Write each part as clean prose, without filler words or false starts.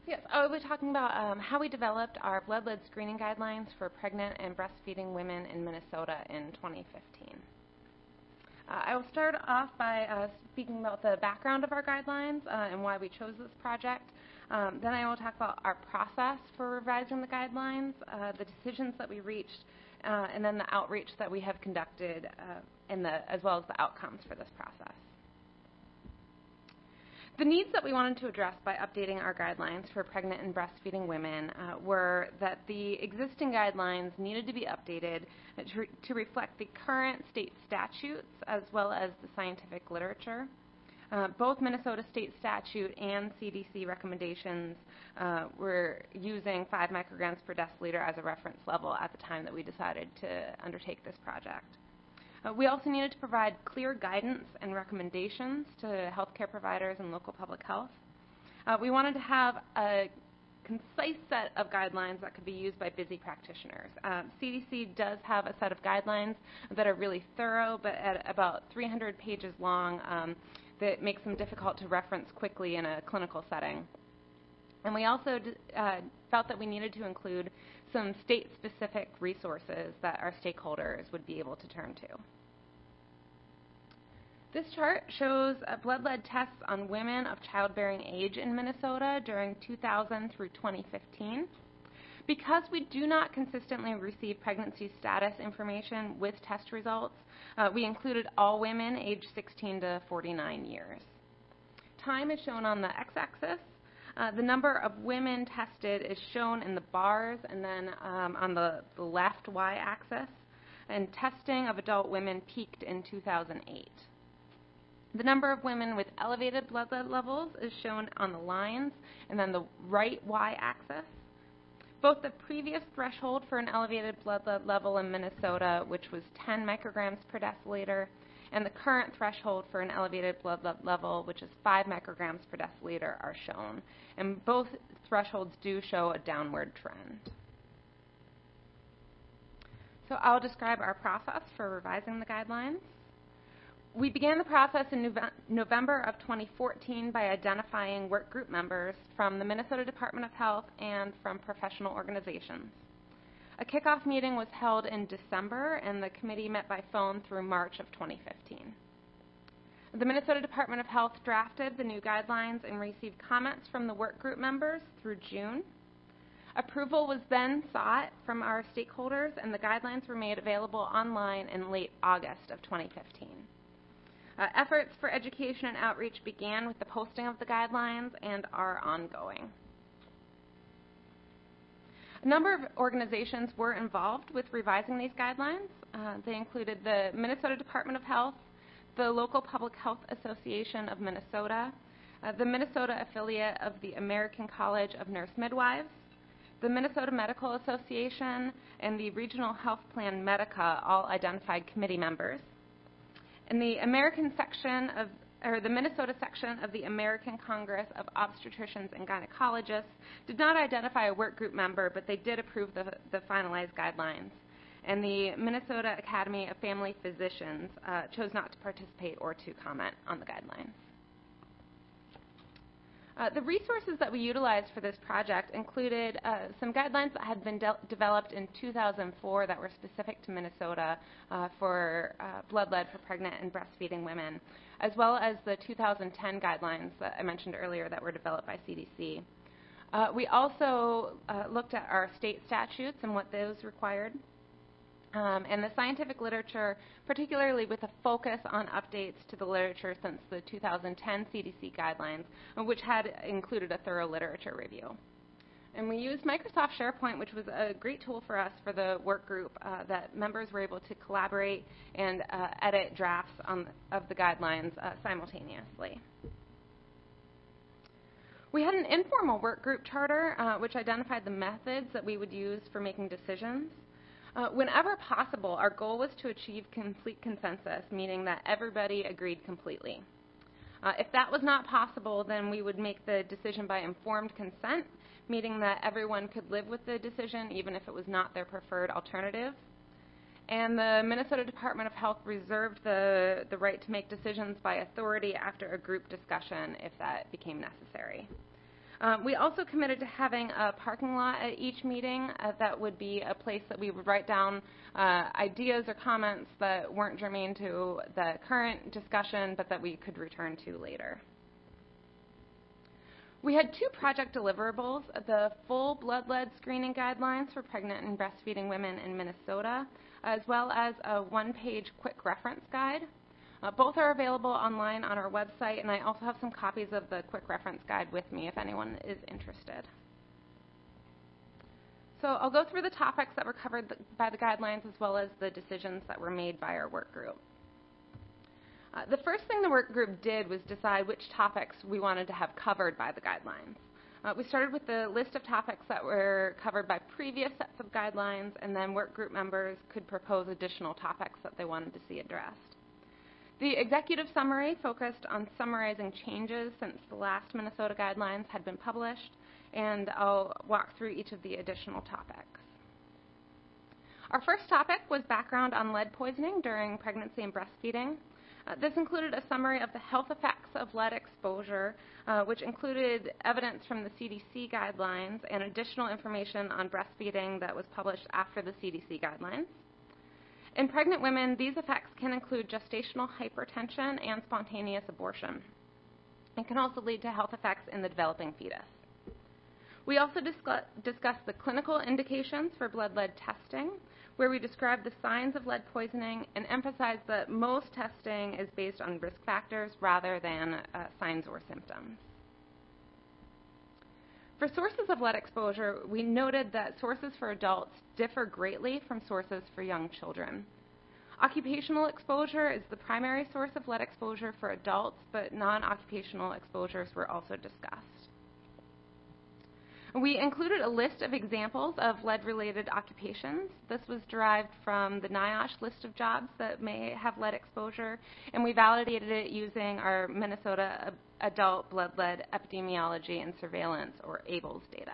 Yes, I will be talking about how we developed our blood lead screening guidelines for pregnant and breastfeeding women in Minnesota in 2015. I will start off by speaking about the background of our guidelines and why we chose this project. Then I will talk about our process for revising the guidelines, the decisions that we reached, and then the outreach that we have conducted, as well as the outcomes for this process. The needs that we wanted to address by updating our guidelines for pregnant and breastfeeding women were that the existing guidelines needed to be updated to reflect the current state statutes as well as the scientific literature. Both Minnesota state statute and CDC recommendations were using 5 micrograms per deciliter as a reference level at the time that we decided to undertake this project. We also needed to provide clear guidance and recommendations to healthcare providers and local public health. We wanted to have a concise set of guidelines that could be used by busy practitioners. CDC does have a set of guidelines that are really thorough, but at about 300 pages long, that makes them difficult to reference quickly in a clinical setting. And we also felt that we needed to include some state-specific resources that our stakeholders would be able to turn to. This chart shows blood lead tests on women of childbearing age in Minnesota during 2000 through 2015. Because we do not consistently receive pregnancy status information with test results, we included all women aged 16 to 49 years. Time is shown on the x-axis. The number of women tested is shown in the bars and then on the left y-axis. And testing of adult women peaked in 2008. The number of women with elevated blood lead levels is shown on the lines and then the right y-axis. Both the previous threshold for an elevated blood lead level in Minnesota, which was 10 micrograms per deciliter, and the current threshold for an elevated blood lead level, which is 5 micrograms per deciliter, are shown. And both thresholds do show a downward trend. So I'll describe our process for revising the guidelines. We began the process in November of 2014 by identifying work group members from the Minnesota Department of Health and from professional organizations. A kickoff meeting was held in December, and the committee met by phone through March of 2015. The Minnesota Department of Health drafted the new guidelines and received comments from the work group members through June. Approval was then sought from our stakeholders, and the guidelines were made available online in late August of 2015. Efforts for education and outreach began with the posting of the guidelines and are ongoing. A number of organizations were involved with revising these guidelines. They included the Minnesota Department of Health, the Local Public Health Association of Minnesota, the Minnesota affiliate of the American College of Nurse Midwives, the Minnesota Medical Association, and the Regional Health Plan Medica all identified committee members. And the Minnesota section of the American Congress of Obstetricians and Gynecologists did not identify a work group member, but they did approve the finalized guidelines. And the Minnesota Academy of Family Physicians chose not to participate or to comment on the guidelines. The resources that we utilized for this project included some guidelines that had been developed in 2004 that were specific to Minnesota for blood lead for pregnant and breastfeeding women, as well as the 2010 guidelines that I mentioned earlier that were developed by CDC. We also looked at our state statutes and what those required. And the scientific literature, particularly with a focus on updates to the literature since the 2010 CDC guidelines, which had included a thorough literature review. And we used Microsoft SharePoint, which was a great tool for us for the work group that members were able to collaborate and edit drafts of the guidelines simultaneously. We had an informal work group charter, which identified the methods that we would use for making decisions. Whenever possible, our goal was to achieve complete consensus, meaning that everybody agreed completely. If that was not possible, then we would make the decision by informed consent, meaning that everyone could live with the decision even if it was not their preferred alternative. And the Minnesota Department of Health reserved the right to make decisions by authority after a group discussion if that became necessary. We also committed to having a parking lot at each meeting that would be a place that we would write down ideas or comments that weren't germane to the current discussion, but that we could return to later. We had 2 project deliverables, the full blood lead screening guidelines for pregnant and breastfeeding women in Minnesota, as well as a 1-page quick reference guide. Both are available online on our website, and I also have some copies of the quick reference guide with me if anyone is interested. So I'll go through the topics that were covered by the guidelines as well as the decisions that were made by our work group. The first thing the work group did was decide which topics we wanted to have covered by the guidelines. We started with the list of topics that were covered by previous sets of guidelines, and then work group members could propose additional topics that they wanted to see addressed. The executive summary focused on summarizing changes since the last Minnesota guidelines had been published, and I'll walk through each of the additional topics. Our first topic was background on lead poisoning during pregnancy and breastfeeding. This included a summary of the health effects of lead exposure, which included evidence from the CDC guidelines and additional information on breastfeeding that was published after the CDC guidelines. In pregnant women, these effects can include gestational hypertension and spontaneous abortion. It can also lead to health effects in the developing fetus. We also discussed the clinical indications for blood lead testing, where we described the signs of lead poisoning and emphasized that most testing is based on risk factors rather than signs or symptoms. For sources of lead exposure, we noted that sources for adults differ greatly from sources for young children. Occupational exposure is the primary source of lead exposure for adults, but non-occupational exposures were also discussed. We included a list of examples of lead-related occupations. This was derived from the NIOSH list of jobs that may have lead exposure, and we validated it using our Minnesota Adult Blood Lead Epidemiology and Surveillance, or ABLS, data.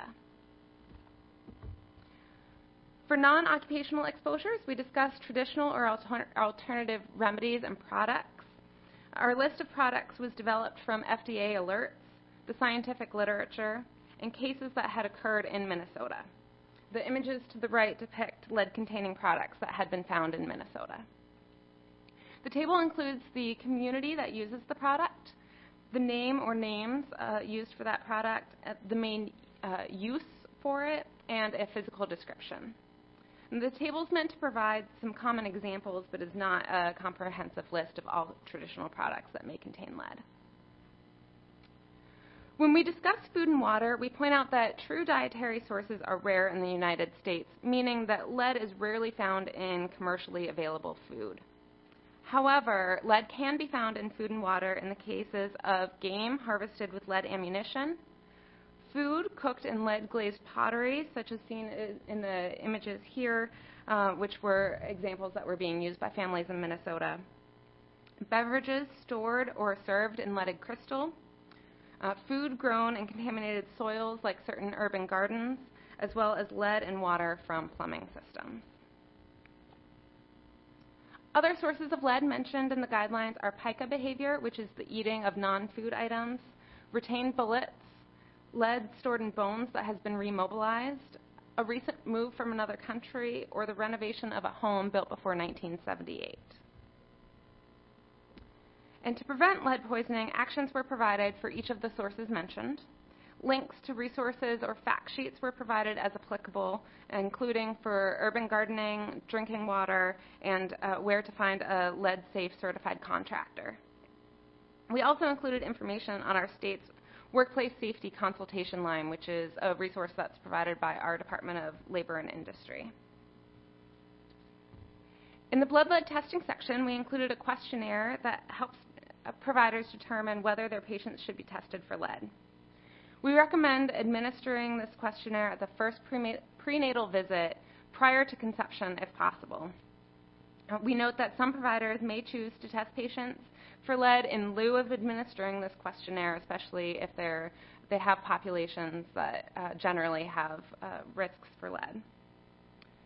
For non-occupational exposures, we discussed traditional or alternative remedies and products. Our list of products was developed from FDA alerts, the scientific literature, and cases that had occurred in Minnesota. The images to the right depict lead-containing products that had been found in Minnesota. The table includes the community that uses the product, the name or names used for that product, the main use for it, and a physical description. And the table is meant to provide some common examples, but is not a comprehensive list of all traditional products that may contain lead. When we discuss food and water, we point out that true dietary sources are rare in the United States, meaning that lead is rarely found in commercially available food. However, lead can be found in food and water in the cases of game harvested with lead ammunition, food cooked in lead-glazed pottery, such as seen in the images here, which were examples that were being used by families in Minnesota, beverages stored or served in leaded crystal, food grown in contaminated soils like certain urban gardens, as well as lead and water from plumbing systems. Other sources of lead mentioned in the guidelines are pica behavior, which is the eating of non-food items, retained bullets, lead stored in bones that has been remobilized, a recent move from another country, or the renovation of a home built before 1978. And to prevent lead poisoning, actions were provided for each of the sources mentioned. Links to resources or fact sheets were provided as applicable, including for urban gardening, drinking water, and where to find a lead-safe certified contractor. We also included information on our state's workplace safety consultation line, which is a resource that's provided by our Department of Labor and Industry. In the blood lead testing section, we included a questionnaire that helps providers determine whether their patients should be tested for lead. We recommend administering this questionnaire at the first prenatal visit prior to conception if possible. We note that some providers may choose to test patients for lead in lieu of administering this questionnaire, especially if they have populations that generally have risks for lead.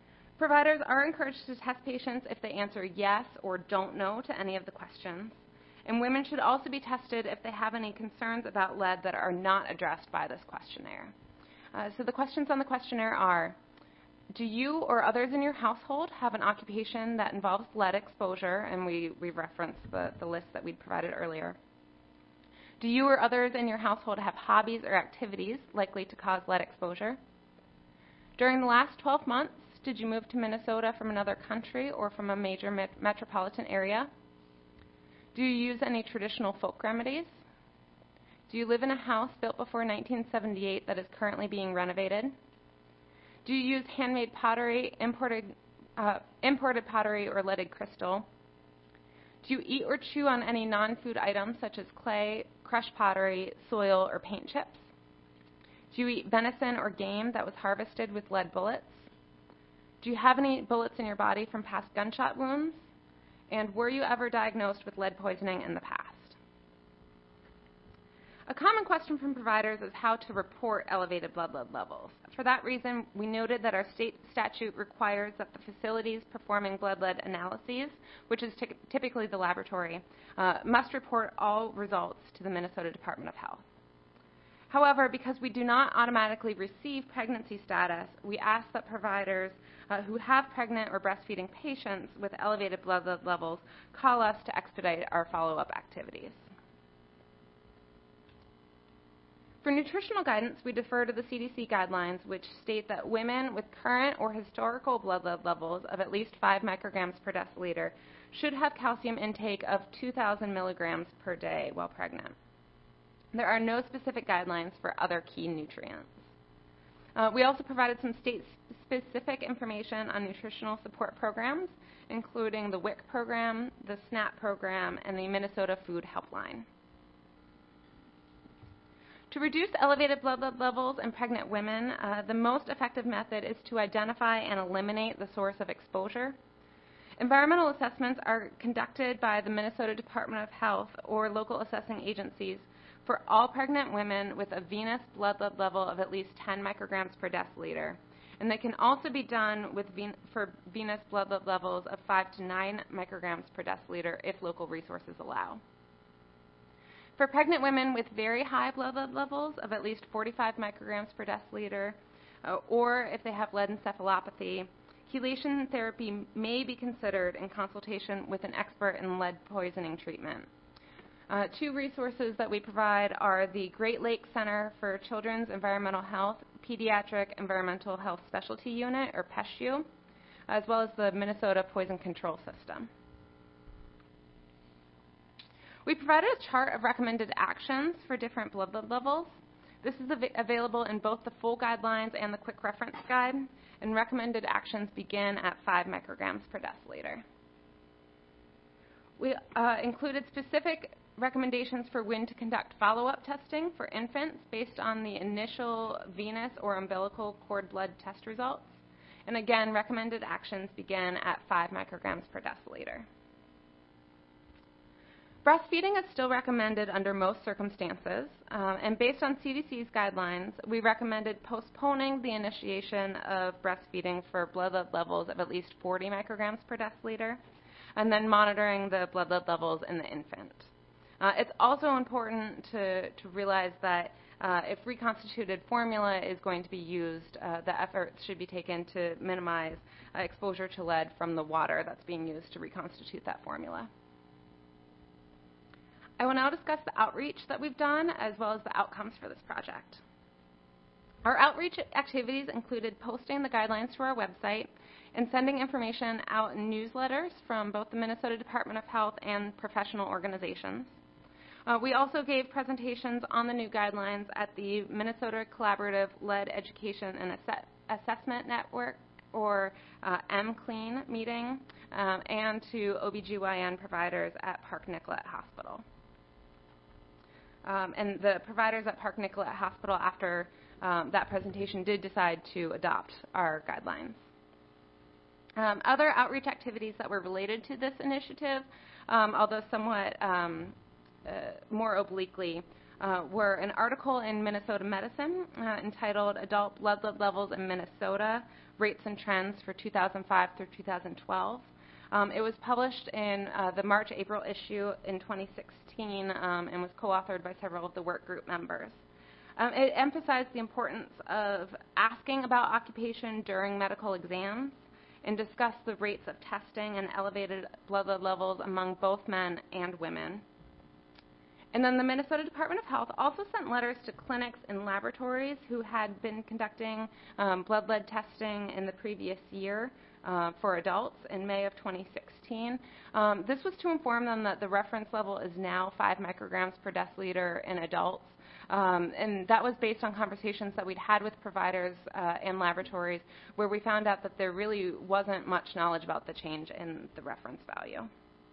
Providers are encouraged to test patients if they answer yes or don't know to any of the questions. And women should also be tested if they have any concerns about lead that are not addressed by this questionnaire. So the questions on the questionnaire are, do you or others in your household have an occupation that involves lead exposure? And we referenced the list that we'd provided earlier. Do you or others in your household have hobbies or activities likely to cause lead exposure? During the last 12 months, did you move to Minnesota from another country or from a major metropolitan area? Do you use any traditional folk remedies? Do you live in a house built before 1978 that is currently being renovated? Do you use handmade pottery, imported pottery, or leaded crystal? Do you eat or chew on any non-food items such as clay, crushed pottery, soil, or paint chips? Do you eat venison or game that was harvested with lead bullets? Do you have any bullets in your body from past gunshot wounds? And were you ever diagnosed with lead poisoning in the past? A common question from providers is how to report elevated blood lead levels. For that reason, we noted that our state statute requires that the facilities performing blood lead analyses, which is typically the laboratory, must report all results to the Minnesota Department of Health. However, because we do not automatically receive pregnancy status, we ask that providers who have pregnant or breastfeeding patients with elevated blood lead levels call us to expedite our follow-up activities. For nutritional guidance, we defer to the CDC guidelines, which state that women with current or historical blood lead levels of at least 5 micrograms per deciliter should have calcium intake of 2,000 milligrams per day while pregnant. There are no specific guidelines for other key nutrients. We also provided some state-specific information on nutritional support programs, including the WIC program, the SNAP program, and the Minnesota Food Helpline. To reduce elevated blood lead levels in pregnant women, the most effective method is to identify and eliminate the source of exposure. Environmental assessments are conducted by the Minnesota Department of Health or local assessing agencies for all pregnant women with a venous blood lead level of at least 10 micrograms per deciliter. And they can also be done for venous blood lead levels of 5 to 9 micrograms per deciliter if local resources allow. For pregnant women with very high blood lead levels of at least 45 micrograms per deciliter, or if they have lead encephalopathy, chelation therapy may be considered in consultation with an expert in lead poisoning treatment. Two resources that we provide are the Great Lakes Center for Children's Environmental Health Pediatric Environmental Health Specialty Unit, or PESHU, as well as the Minnesota Poison Control System. We provided a chart of recommended actions for different blood lead levels. This is available in both the full guidelines and the quick reference guide, and recommended actions begin at 5 micrograms per deciliter. We included specific recommendations for when to conduct follow-up testing for infants based on the initial venous or umbilical cord blood test results. And again, recommended actions begin at 5 micrograms per deciliter. Breastfeeding is still recommended under most circumstances, and based on CDC's guidelines, we recommended postponing the initiation of breastfeeding for blood lead levels of at least 40 micrograms per deciliter, and then monitoring the blood lead levels in the infant. It's also important to realize that if reconstituted formula is going to be used, the efforts should be taken to minimize exposure to lead from the water that's being used to reconstitute that formula. I will now discuss the outreach that we've done as well as the outcomes for this project. Our outreach activities included posting the guidelines to our website and sending information out in newsletters from both the Minnesota Department of Health and professional organizations. We also gave presentations on the new guidelines at the Minnesota Collaborative Lead Education and Assessment Network, or MCLEAN meeting, and to OBGYN providers at Park Nicollet Hospital. And the providers at Park Nicollet Hospital, after that presentation, did decide to adopt our guidelines. Other outreach activities that were related to this initiative, although somewhat more obliquely, were an article in Minnesota Medicine entitled Adult Blood Lead Levels in Minnesota, Rates and Trends for 2005 through 2012. It was published in the March-April issue in 2016 and was co-authored by several of the work group members. It emphasized the importance of asking about occupation during medical exams and discussed the rates of testing and elevated blood lead levels among both men and women. And then the Minnesota Department of Health also sent letters to clinics and laboratories who had been conducting blood lead testing in the previous year for adults in May of 2016. This was to inform them that the reference level is now 5 micrograms per deciliter in adults. And that was based on conversations that we'd had with providers and laboratories where we found out that there really wasn't much knowledge about the change in the reference value.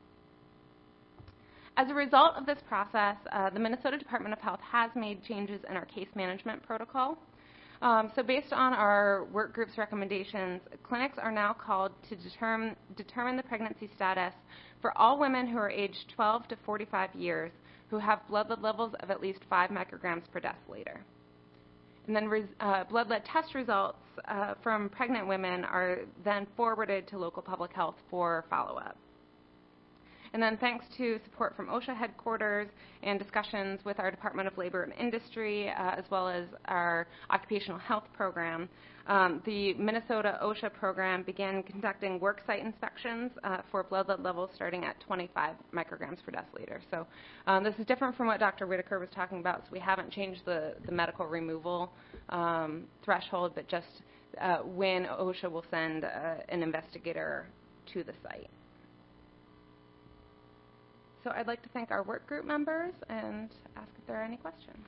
As a result of this process, the Minnesota Department of Health has made changes in our case management protocol. So based on our work group's recommendations, clinics are now called to determine the pregnancy status for all women who are aged 12 to 45 years who have blood lead levels of at least 5 micrograms per deciliter. And then blood lead test results from pregnant women are then forwarded to local public health for follow-up. And then thanks to support from OSHA headquarters and discussions with our Department of Labor and Industry, as well as our occupational health program, the Minnesota OSHA program began conducting work site inspections for blood lead levels starting at 25 micrograms per deciliter. So this is different from what Dr. Whitaker was talking about, so we haven't changed the medical removal threshold, but just when OSHA will send an investigator to the site. So I'd like to thank our work group members and ask if there are any questions.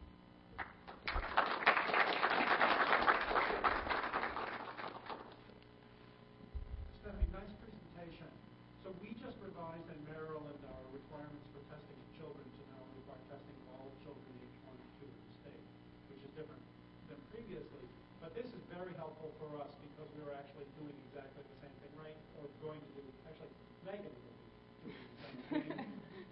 Stephanie, nice presentation. So we just revised in Maryland our requirements for testing of children to now require testing of all children age 1 to 2 in the state, which is different than previously. But this is very helpful for us because we're actually doing exactly the same thing, right? Or going to do, actually, Megan will be doing the same thing.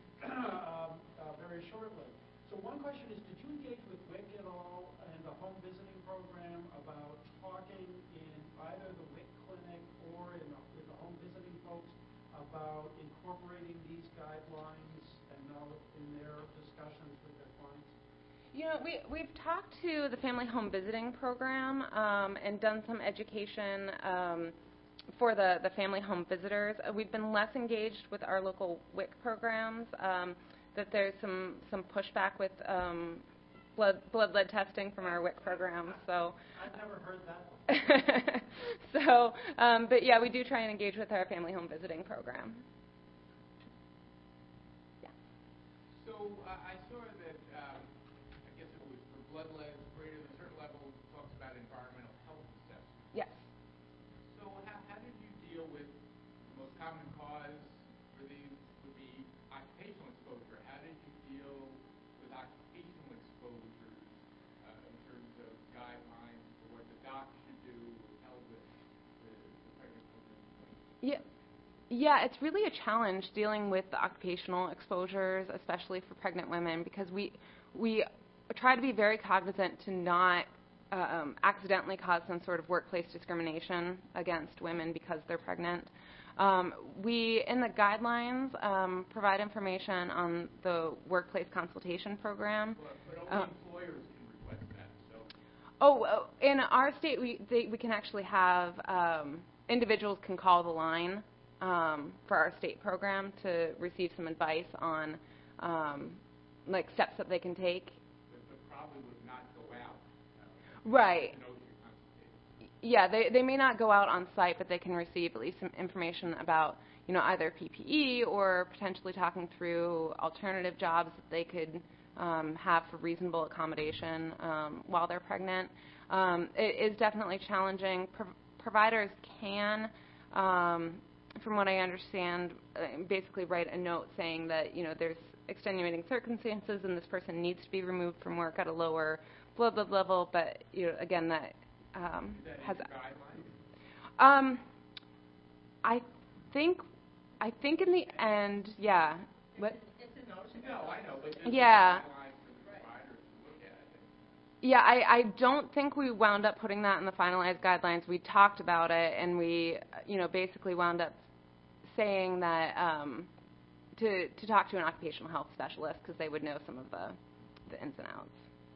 Very shortly. So one question is, did you engage with WIC at all and the home visiting program about talking in either the WIC clinic or with the home visiting folks about incorporating these guidelines and in their discussions with their clients? You know, we've talked to the family home visiting program and done some education for the family home visitors. We've been less engaged with our local WIC programs. That there's some pushback with blood lead testing from our WIC program. So I've never heard that one. So, but yeah, we do try and engage with our family home visiting program. Yeah. So I saw that I guess it was for blood lead greater than a certain level, talks about environmental health assessment. Yes. So how did you deal with the most common cause for these would be occupational exposure? How did you deal with occupational exposure in terms of guidelines for what the doc should do or tell the pregnant woman? Yeah, it's really a challenge dealing with the occupational exposures, especially for pregnant women, because we try to be very cognizant to not accidentally cause some sort of workplace discrimination against women because they're pregnant. We, in the guidelines, provide information on the workplace consultation program. But only employers can request that. So. In our state, we can actually have individuals can call the line for our state program to receive some advice on like steps that they can take. But probably would not go out. Right. Yeah, they may not go out on site, but they can receive at least some information about, you know, either PPE or potentially talking through alternative jobs that they could have for reasonable accommodation while they're pregnant. It is definitely challenging. Providers can, from what I understand, basically write a note saying that, you know, there's extenuating circumstances and this person needs to be removed from work at a lower blood level, but, you know, again, that has guidelines? I think in the end, yeah. What? No, I know, but yeah. Guidelines for the providers to look at. Yeah, I don't think we wound up putting that in the finalized guidelines. We talked about it, and we, you know, basically wound up saying that to talk to an occupational health specialist because they would know some of the ins and outs.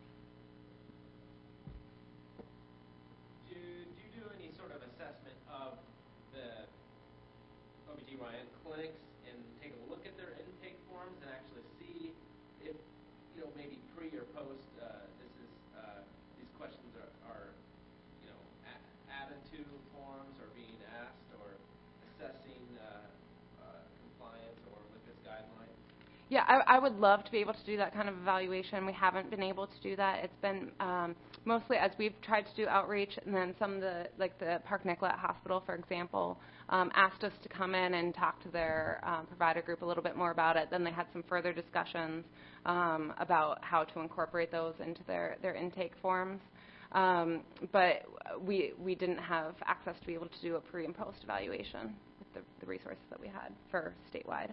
Do you do any sort of assessment of the OBGYN clinics and take a look at their intake forms and actually see if, maybe pre or post, these questions are added to forms or being asked or assessing compliance or with this guideline? Yeah, I would love to be able to do that kind of evaluation. We haven't been able to do that. It's been mostly as we've tried to do outreach, and then some of the Park Nicollet Hospital, for example, asked us to come in and talk to their provider group a little bit more about it. Then they had some further discussions about how to incorporate those into their intake forms. But we didn't have access to be able to do a pre and post evaluation with the resources that we had for statewide.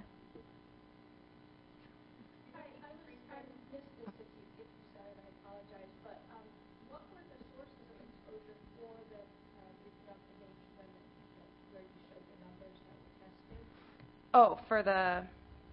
I missed this if you said it, I apologize, but what were the sources of exposure for the reproductive age women where you showed the numbers that were tested? Oh, for the...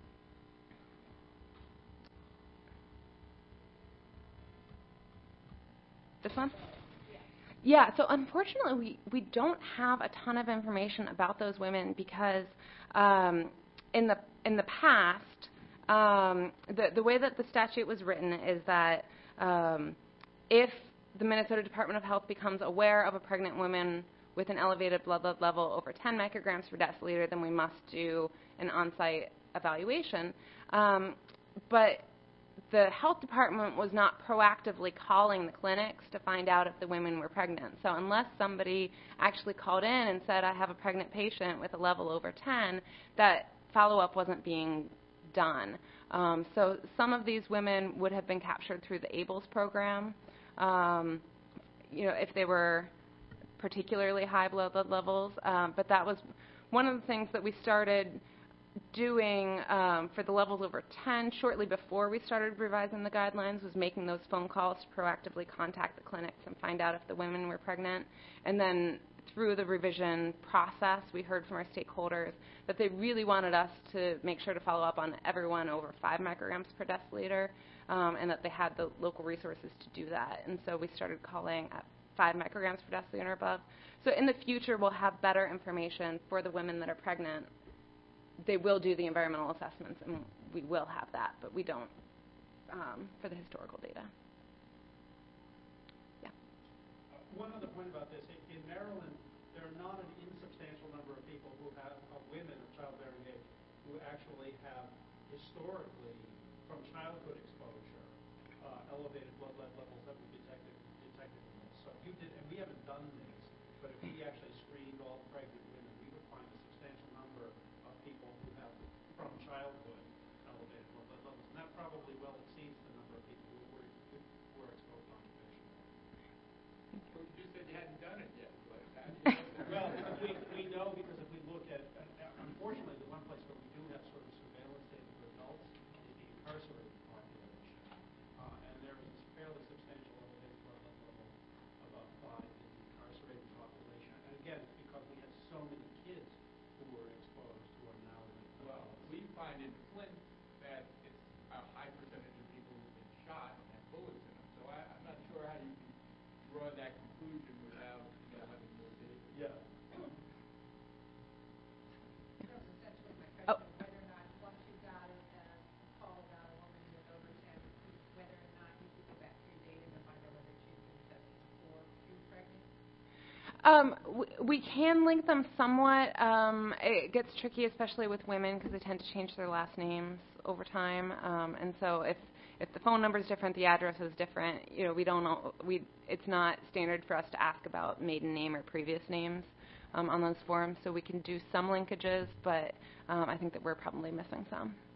This one? Yeah, so unfortunately we don't have a ton of information about those women because in the past, the way that the statute was written is that if the Minnesota Department of Health becomes aware of a pregnant woman with an elevated blood level over 10 micrograms per deciliter, then we must do an on-site evaluation. But the health department was not proactively calling the clinics to find out if the women were pregnant. So unless somebody actually called in and said, I have a pregnant patient with a level over 10, that follow-up wasn't being done. So some of these women would have been captured through the ABLES program, if they were particularly high blood levels. But that was one of the things that we started doing for the levels over 10 shortly before we started revising the guidelines, was making those phone calls to proactively contact the clinics and find out if the women were pregnant. And then through the revision process, we heard from our stakeholders that they really wanted us to make sure to follow up on everyone over 5 micrograms per deciliter, and that they had the local resources to do that. And so we started calling at 5 micrograms per deciliter or above. So in the future, we'll have better information for the women that are pregnant. They will do the environmental assessments, and we will have that, but we don't for the historical data. Yeah. One other point about this. In Maryland, there are not an insubstantial number of people who have, women of childbearing age, who actually have historically, from childhood exposure, elevated blood lead levels that we detected in this. So if you did, and we haven't done this, but if we actually screened all pregnant women, we would find a substantial number of people who have, from childhood, elevated blood lead levels, and that probably well exceeds the number of people who were exposed occupationally. Well, you said you hadn't done it yet. But Well, we know because if we look at, unfortunately, the one place where we do have sort of surveillance data for adults is the incarcerated population. And there is a fairly substantial elevated blood level above 5 in the incarcerated population. And again, it's because we have so many kids who were exposed who are now in the well, we find in Flint that it's a high percentage of people who've been shot and have bullets in them. So I'm not sure how you can draw that conclusion without having more data. Yeah. That was essentially my question, Oh. whether or not once you got a call about a woman with over 10, whether or not you could go back to your data to find out whether she'd been tested for true pregnant. We can link them somewhat. It gets tricky, especially with women, because they tend to change their last names over time. And so if the phone number is different, the address is different. We don't know. It's not standard for us to ask about maiden name or previous names on those forms. So we can do some linkages, but I think that we're probably missing some.